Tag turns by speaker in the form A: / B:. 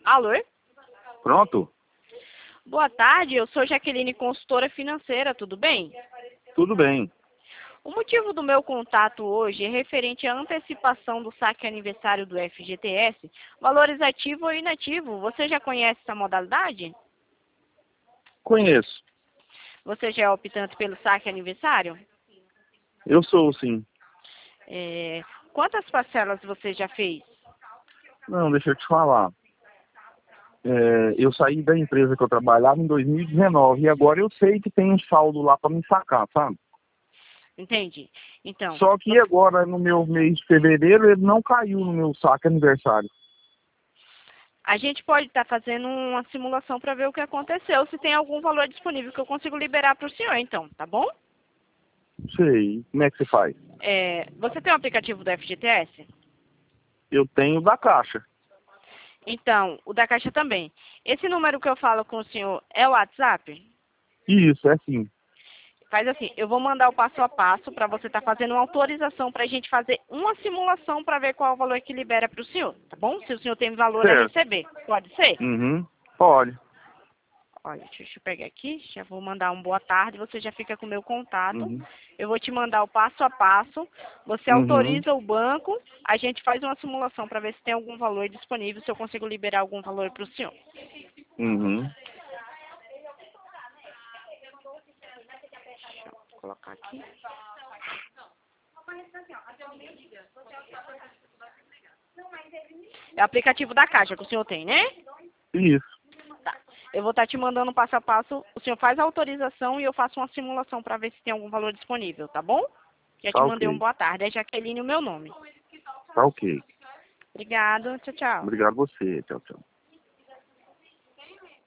A: Alô?
B: Pronto?
A: Boa tarde, eu sou Jaqueline, consultora financeira, tudo bem?
B: Tudo bem.
A: O motivo do meu contato hoje é referente à antecipação do saque aniversário do FGTS, valores ativo ou inativo. Você já conhece essa modalidade?
B: Conheço.
A: Você já é optante pelo saque aniversário?
B: Eu sou, sim.
A: Quantas parcelas você já fez?
B: Não, deixa eu te falar. Eu saí da empresa que eu trabalhava em 2019 e agora eu sei que tem um saldo lá para me sacar, sabe?
A: Entendi. Então,
B: Só que agora, no meu mês de fevereiro, ele não caiu no meu saque aniversário.
A: a gente pode estar fazendo uma simulação para ver o que aconteceu, se tem algum valor disponível que eu consigo liberar para o senhor, então, tá bom?
B: Sei. Como é que você faz?
A: Você tem o aplicativo do FGTS?
B: Eu tenho da Caixa.
A: Então, o da Caixa também. Esse número que eu falo com o senhor é o WhatsApp?
B: Isso, é sim.
A: Faz assim, eu vou mandar o passo a passo para você estar fazendo uma autorização para a gente fazer uma simulação para ver qual é o valor que libera para o senhor, tá bom? Se o senhor tem valor a
B: Certo.
A: receber, pode ser?
B: Uhum. Pode.
A: Olha, deixa eu pegar aqui, já vou mandar um boa tarde, você já fica com o meu contato.
B: Uhum.
A: Eu vou te mandar o passo a passo, você
B: Uhum.
A: autoriza o banco, a gente faz uma simulação para ver se tem algum valor disponível, se eu consigo liberar algum valor para o senhor.
B: Uhum.
A: Deixa eu colocar aqui. É o aplicativo da Caixa que o senhor tem, né?
B: Isso.
A: Tá. Eu vou estar te mandando passo a passo. O senhor faz a autorização e eu faço uma simulação para ver se tem algum valor disponível, tá bom? Já te
B: Tá
A: mandei um
B: ok.
A: boa tarde. É Jaqueline o meu nome.
B: Tá ok.
A: Obrigada. Tchau, tchau.
B: Obrigado a você. Tchau, tchau.